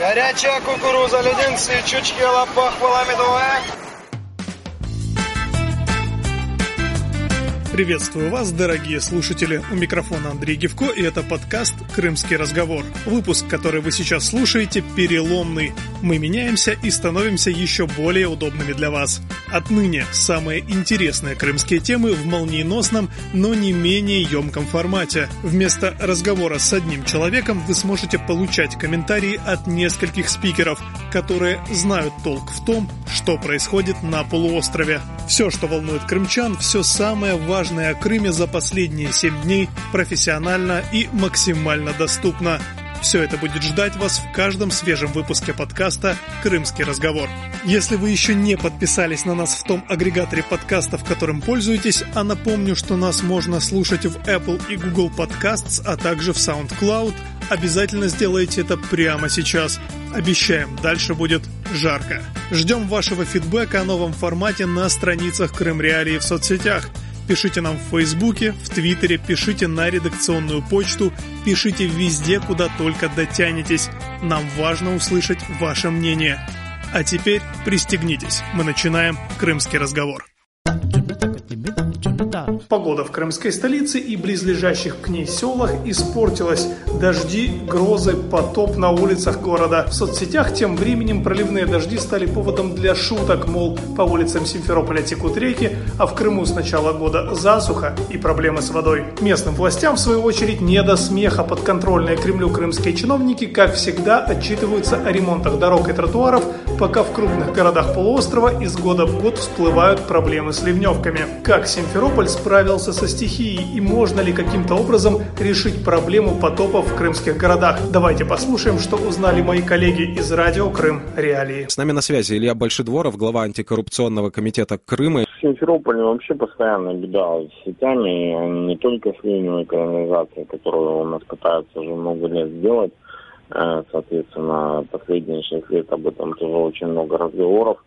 Горячая кукуруза, леденцы, чучки, лопахвала медовая. Приветствую вас, дорогие слушатели. У микрофона Андрей Гевко, и это подкаст «Крымский разговор». Выпуск, который вы сейчас слушаете, переломный. Мы меняемся и становимся еще более удобными для вас. Отныне самые интересные крымские темы в молниеносном, но не менее емком формате. Вместо разговора с одним человеком вы сможете получать комментарии от нескольких спикеров, которые знают толк в том, что происходит на полуострове. Все, что волнует крымчан, все самое важное о Крыме за последние 7 дней профессионально и максимально доступно. Все это будет ждать вас в каждом свежем выпуске подкаста «Крымский разговор». Если вы еще не подписались на нас в том агрегаторе подкастов, которым пользуетесь, а напомню, что нас можно слушать в Apple и Google Podcasts, а также в SoundCloud, обязательно сделайте это прямо сейчас. Обещаем, дальше будет жарко. Ждем вашего фидбэка о новом формате на страницах Крым Реалии в соцсетях. Пишите нам в Фейсбуке, в Твиттере, пишите на редакционную почту, пишите везде, куда только дотянетесь. Нам важно услышать ваше мнение. А теперь пристегнитесь, мы начинаем «Крымский разговор». Погода в крымской столице и близлежащих к ней селах испортилась. Дожди, грозы, потоп на улицах города. В соцсетях тем временем проливные дожди стали поводом для шуток, мол, по улицам Симферополя текут реки, а в Крыму с начала года засуха и проблемы с водой. Местным властям, в свою очередь, не до смеха. Подконтрольные Кремлю крымские чиновники, как всегда, отчитываются о ремонтах дорог и тротуаров, пока в крупных городах полуострова из года в год всплывают проблемы с ливневками. Как Симферополь справился со стихией и можно ли каким-то образом решить проблему потопов в крымских городах? Давайте послушаем, что узнали мои коллеги из радио «Крым Реалии». С нами на связи Илья Большедворов, глава антикоррупционного комитета Крыма. В Симферополе вообще постоянно беда с сетями, не только с ливневой канализацией, которую у нас пытаются уже много лет сделать. Соответственно, последние 6 лет об этом тоже очень много разговоров.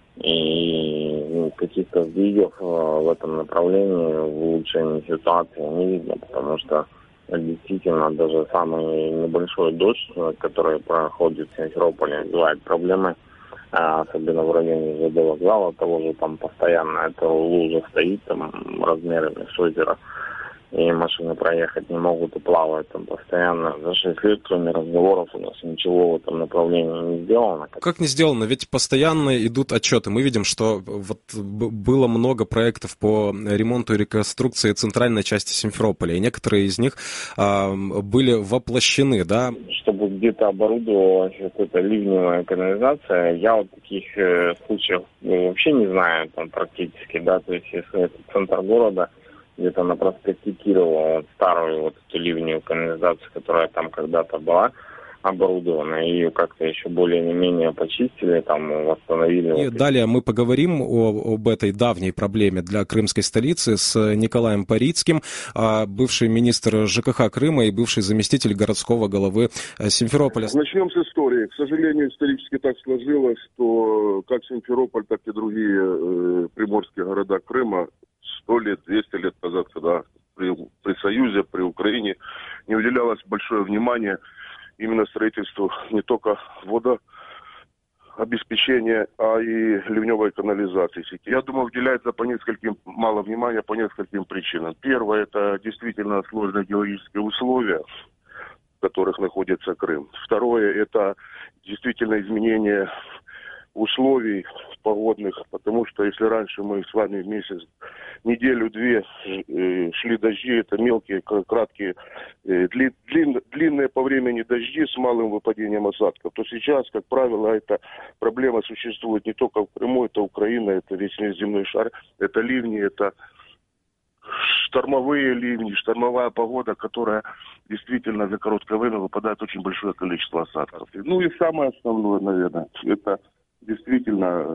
И каких-то сдвигов в этом направлении, в улучшении ситуации не видно, потому что действительно даже самый небольшой дождь, который проходит в Симферополе, вызывает проблемы, особенно в районе ЖД вокзала, того же там постоянно эта лужа стоит там размерами с озера, и машины проехать не могут и плавают там постоянно. За 6 лет, кроме разговоров, у нас ничего в этом направлении не сделано. Как не сделано? Ведь постоянно идут отчеты. Мы видим, что вот было много проектов по ремонту и реконструкции центральной части Симферополя, и некоторые из них были воплощены, да? Чтобы где-то оборудовалась эта ливневая канализация, я вот таких случаев вообще не знаю там практически, да, то есть если это центр города, где-то на проспекте Кирова старую вот эту ливневую канализацию, которая там когда-то была оборудована, ее как-то еще более-менее почистили, там восстановили. И далее мы поговорим об этой давней проблеме для крымской столицы с Николаем Парицким, бывший министр ЖКХ Крыма и бывший заместитель городского головы Симферополя. Начнем с истории. К сожалению, исторически так сложилось, что как Симферополь, так и другие приморские города Крыма 100 лет, 200 лет назад, когда при Союзе, при Украине не уделялось большое внимание именно строительству не только водообеспечения, а и ливневой канализации. Я думаю, уделяется мало внимания по нескольким причинам. Первое, это действительно сложные геологические условия, в которых находится Крым. Второе, это действительно изменение условий погодных, потому что если раньше мы с вами неделю-две шли дожди, это мелкие, краткие, длинные по времени дожди с малым выпадением осадков, то сейчас, как правило, эта проблема существует не только в Крыму, это Украина, это весь земной шар, это ливни, это штормовые ливни, штормовая погода, которая действительно за короткое время выпадает очень большое количество осадков. Ну и самое основное, наверное, это действительно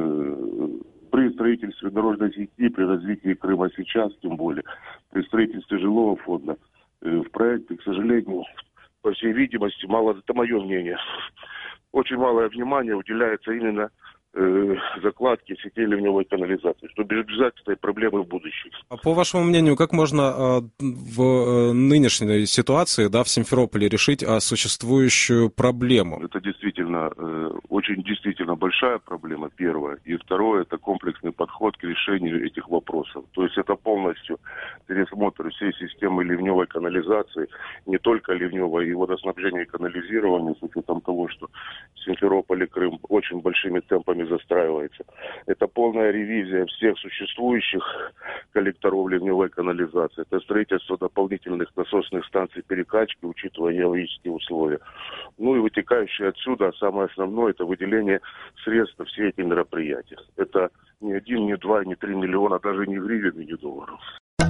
при строительстве дорожной сети, при развитии Крыма сейчас, тем более, при строительстве жилого фонда, в проекте, к сожалению, по всей видимости, это мое мнение, очень малое внимание уделяется именно закладки сетей ливневой канализации, чтобы избежать этой проблемы в будущем. А по вашему мнению, как можно в нынешней ситуации, да, в Симферополе решить существующую проблему? Это действительно очень большая проблема, первое. И второе, это комплексный подход к решению этих вопросов. То есть это полностью пересмотр всей системы ливневой канализации, не только ливневой, и водоснабжения и канализирования, с учетом того, что Симферополь и Крым очень большими темпами застраивается. Это полная ревизия всех существующих коллекторов ливневой канализации. Это строительство дополнительных насосных станций перекачки, учитывая геологические условия. Ну и вытекающее отсюда, самое основное, это выделение средств на все эти мероприятия. Это не 1, не 2, не 3 миллиона, даже не гривен и не долларов.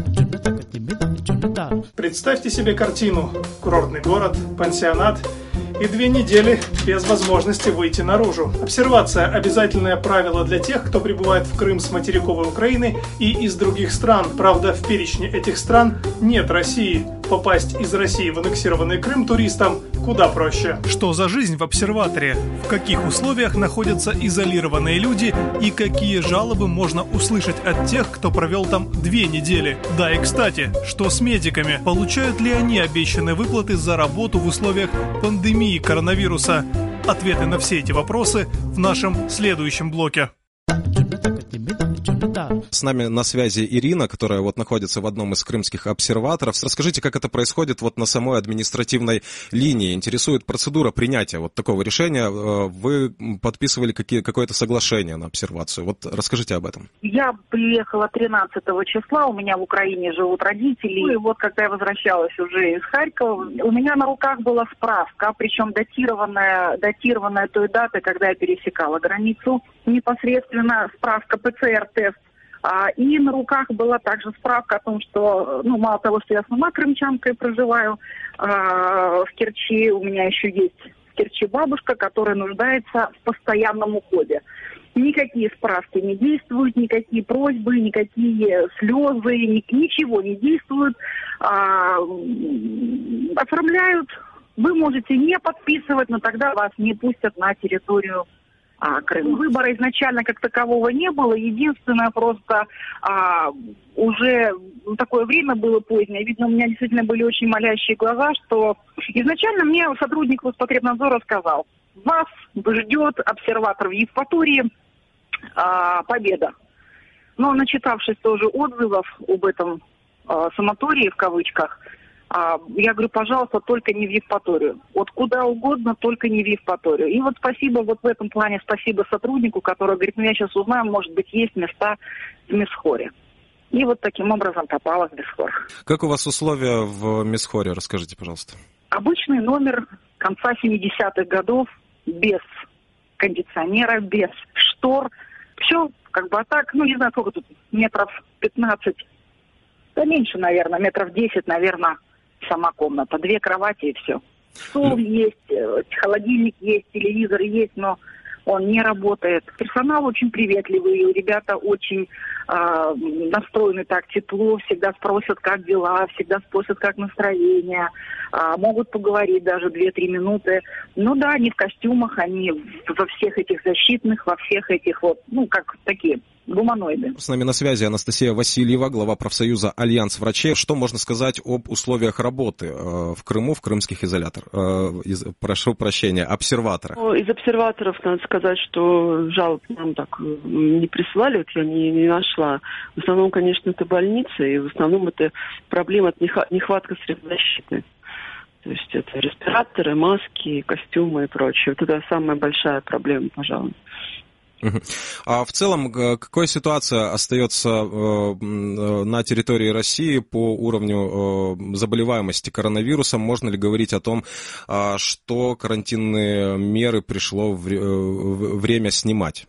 Представьте себе картину. Курортный город, пансионат и 2 недели без возможности выйти наружу. Обсервация – обязательное правило для тех, кто прибывает в Крым с материковой Украины и из других стран. Правда, в перечне этих стран нет России. Попасть из России в аннексированный Крым туристам куда проще. Что за жизнь в обсерваторе? В каких условиях находятся изолированные люди и какие жалобы можно услышать от тех, кто провел там 2 недели? Да и кстати, что с медиками? Получают ли они обещанные выплаты за работу в условиях пандемии коронавируса? Ответы на все эти вопросы в нашем следующем блоке. С нами на связи Ирина, которая вот находится в одном из крымских обсерваторов. Расскажите, как это происходит вот на самой административной линии? Интересует процедура принятия вот такого решения. Вы подписывали какое-то соглашение на обсервацию. Вот расскажите об этом. Я приехала 13 числа, у меня в Украине живут родители. И вот когда я возвращалась уже из Харькова, у меня на руках была справка, причем датированная той даты, когда я пересекала границу. Непосредственно справка ПЦР-тест. И на руках была также справка о том, что, мало того, что я сама крымчанка и проживаю в Керчи, у меня еще есть в Керчи бабушка, которая нуждается в постоянном уходе. Никакие справки не действуют, никакие просьбы, никакие слезы, ничего не действуют. Оформляют. Вы можете не подписывать, но тогда вас не пустят на территорию Крым. Выбора изначально как такового не было. Единственное, просто уже такое время было позднее. Видно, у меня действительно были очень молящие глаза, что изначально мне сотрудник Роспотребнадзора сказал: вас ждет обсерватор в Евпатории победа. Но начитавшись тоже отзывов об этом санатории, в кавычках, я говорю, пожалуйста, только не в Евпаторию. Вот куда угодно, только не в Евпаторию. И вот спасибо, вот в этом плане спасибо сотруднику, который говорит, я сейчас узнаю, может быть, есть места в Месхоре. И вот таким образом попала в Месхор. Как у вас условия в Месхоре? Расскажите, пожалуйста. Обычный номер конца 70-х годов, без кондиционера, без штор. Все так, не знаю, сколько тут, метров 15, да меньше, наверное, метров 10, наверное, сама комната. 2 кровати и все. Стол есть, холодильник есть, телевизор есть, но он не работает. Персонал очень приветливый, ребята очень настроены так тепло, всегда спросят, как дела, всегда спросят, как настроение, могут поговорить даже 2-3 минуты. Ну да, они в костюмах, они во всех этих защитных, во всех этих как такие гуманоиды. С нами на связи Анастасия Васильева, глава профсоюза «Альянс врачей». Что можно сказать об условиях работы в Крыму, в крымских изоляторах? Прошу прощения, обсерватора. Из обсерваторов надо сказать, что жалоб нам так не присылали, я не нашла. В основном, конечно, это больницы, и в основном это проблема от нехватка средств защиты. То есть это респираторы, маски, костюмы и прочее. Вот это самая большая проблема, пожалуй. А в целом, какая ситуация остается на территории России по уровню заболеваемости коронавирусом? Можно ли говорить о том, что карантинные меры пришло время снимать?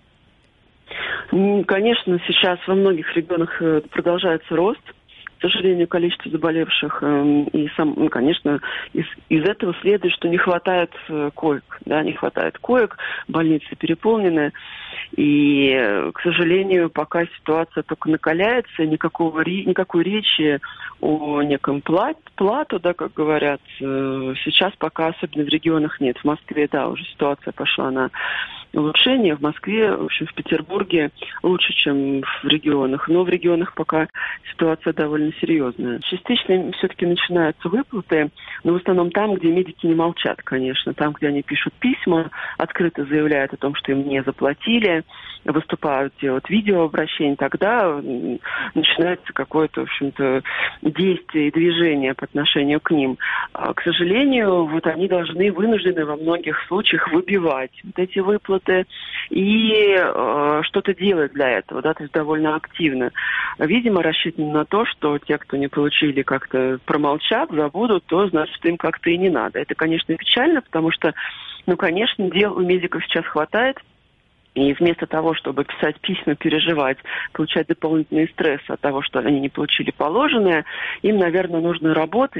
Конечно, сейчас во многих регионах продолжается рост. К сожалению, количество заболевших, конечно, из этого следует, что не хватает коек, не хватает коек, больницы переполнены, и, к сожалению, пока ситуация только накаляется, никакой речи о неком плату, как говорят, сейчас пока, особенно в регионах, нет. В Москве, уже ситуация пошла на улучшения. В Москве, в общем, в Петербурге лучше, чем в регионах. Но в регионах пока ситуация довольно серьезная. Частично все-таки начинаются выплаты, но в основном там, где медики не молчат, конечно. Там, где они пишут письма, открыто заявляют о том, что им не заплатили, выступают, делают видеообращения, тогда начинается какое-то, в общем-то, действие и движение по отношению к ним. К сожалению, вот они вынуждены во многих случаях выбивать вот эти выплаты и что-то делать для этого, да, то есть довольно активно. Видимо, рассчитано на то, что те, кто не получили, как-то промолчат, забудут, то, значит, им как-то и не надо. Это, конечно, печально, потому что, конечно, дел у медиков сейчас хватает. И вместо того, чтобы писать письма, переживать, получать дополнительный стресс от того, что они не получили положенное, им, наверное, нужно работать.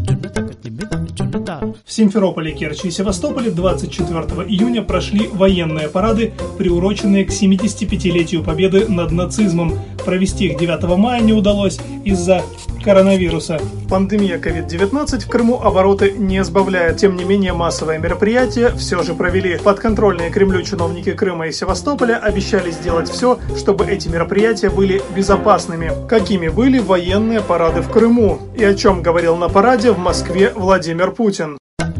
В Симферополе, Керчи и Севастополе 24 июня прошли военные парады, приуроченные к 75-летию победы над нацизмом. Провести их 9 мая не удалось из-за коронавируса. Пандемия COVID-19 в Крыму обороты не сбавляет. Тем не менее, массовое мероприятие все же провели. Подконтрольные Кремлю чиновники Крыма и Севастополя обещали сделать все, чтобы эти мероприятия были безопасными. Какими были военные парады в Крыму? И о чем говорил на параде в Москве Владимир Путин?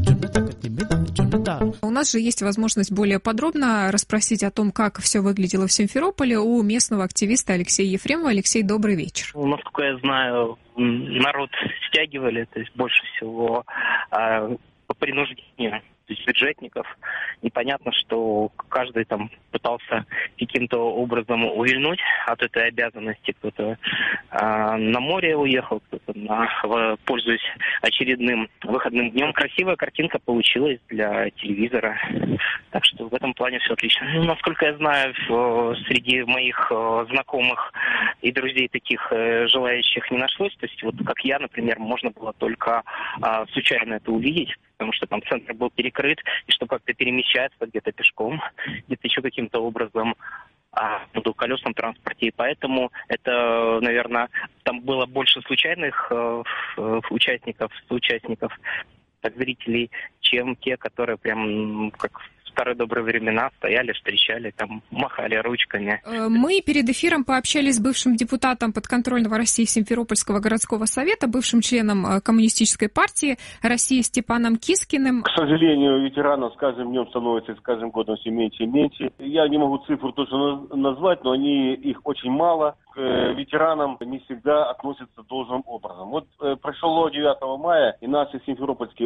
У нас же есть возможность более подробно расспросить о том, как все выглядело в Симферополе у местного активиста Алексея Ефремова. Алексей, добрый вечер. Насколько я знаю, народ стягивали, то есть больше всего по принуждению, то есть бюджетников. Непонятно, что каждый там пытался каким-то образом увильнуть от этой обязанности. Кто-то на море уехал, кто-то пользуясь очередным выходным днем. Красивая картинка получилась для телевизора. Так что в этом плане все отлично. Насколько я знаю, среди моих знакомых и друзей таких желающих не нашлось. То есть вот как я, например, можно было только случайно это увидеть, потому что там центр был перекрыт, и чтобы как-то перемещаться где-то пешком, где-то еще каким-то образом на двухколесном транспорте. И поэтому это, наверное, там было больше случайных участников, так, зрителей, чем те, которые прям как в старые добрые времена стояли, встречали, там махали ручками. Мы перед эфиром пообщались с бывшим депутатом подконтрольного России Симферопольского городского совета, бывшим членом Коммунистической партии России Степаном Кискиным. К сожалению, ветеранов с каждым днем становится, с каждым годом все меньше и меньше. Я не могу цифру точно назвать, но их очень мало. К ветеранам не всегда относятся должным образом. Вот прошло 9 мая, и наши симферопольские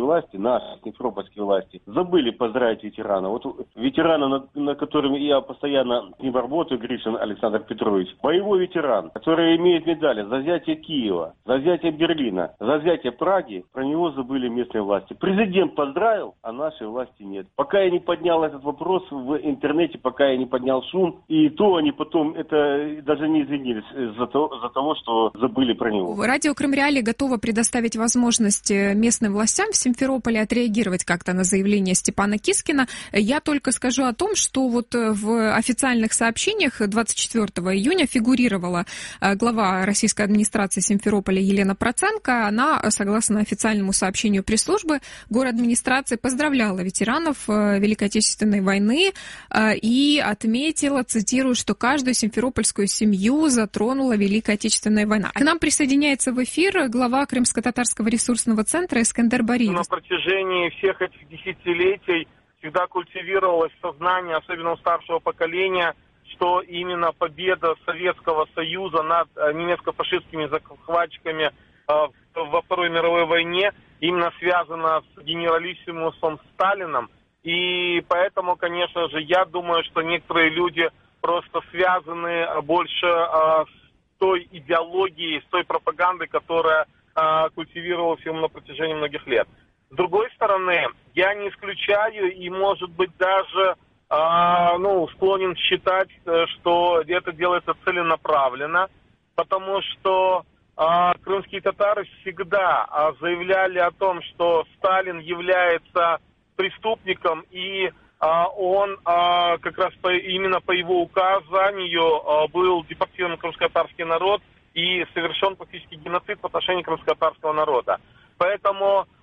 власти забыли поздравить ветеранов. Вот ветераны, на которым я постоянно с ним работаю, Гришин Александр Петрович, боевой ветеран, который имеет медали за взятие Киева, за взятие Берлина, за взятие Праги, про него забыли местные власти. Президент поздравил, а нашей власти нет. Пока я не поднял этот вопрос в интернете, пока я не поднял шум, и то они потом это даже не извинились за того, что забыли про него. Радио Крым Реалии готово предоставить возможность местным властям в Симферополе отреагировать как-то на заявление Степана Кискина. Я только скажу о том, что вот в официальных сообщениях 24 июня фигурировала глава российской администрации Симферополя Елена Проценко. Она, согласно официальному сообщению пресс-службы городадминистрации, поздравляла ветеранов Великой Отечественной войны и отметила, цитирую, что каждую симферопольскую семью затронула Великая Отечественная война. К нам присоединяется в эфир глава Крымско-татарского ресурсного центра Эскендер Бариев. На протяжении всех этих десятилетий всегда культивировалось сознание, особенно у старшего поколения, что именно победа Советского Союза над немецко-фашистскими захватчиками во Второй мировой войне именно связана с генералиссимусом Сталином. И поэтому, конечно же, я думаю, что некоторые люди просто связаны больше с той идеологией, с той пропагандой, которая культивировалась ему на протяжении многих лет. С другой стороны, я не исключаю и, может быть, даже склонен считать, что это делается целенаправленно, потому что крымские татары всегда заявляли о том, что Сталин является преступником, и он как раз именно по его указанию был депортирован крымско-татарский народ и совершен фактически геноцид в отношении крымско-татарского народа. Поэтому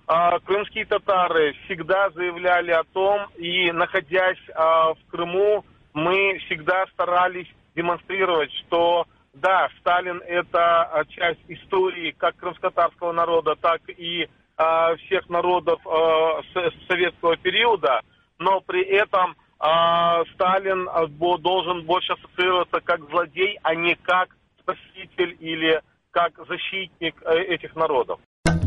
крымские татары всегда заявляли о том, и находясь в Крыму, мы всегда старались демонстрировать, что да, Сталин – это часть истории как крымско-татарского народа, так и всех народов советского периода, но при этом Сталин должен больше ассоциироваться как злодей, а не как спаситель или как защитник этих народов.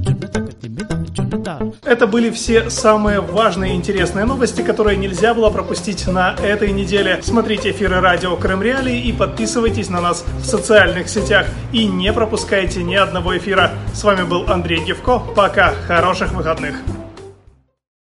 Это были все самые важные и интересные новости, которые нельзя было пропустить на этой неделе. Смотрите эфиры радио Крым Реалии и подписывайтесь на нас в социальных сетях. И не пропускайте ни одного эфира. С вами был Андрей Гевко. Пока. Хороших выходных.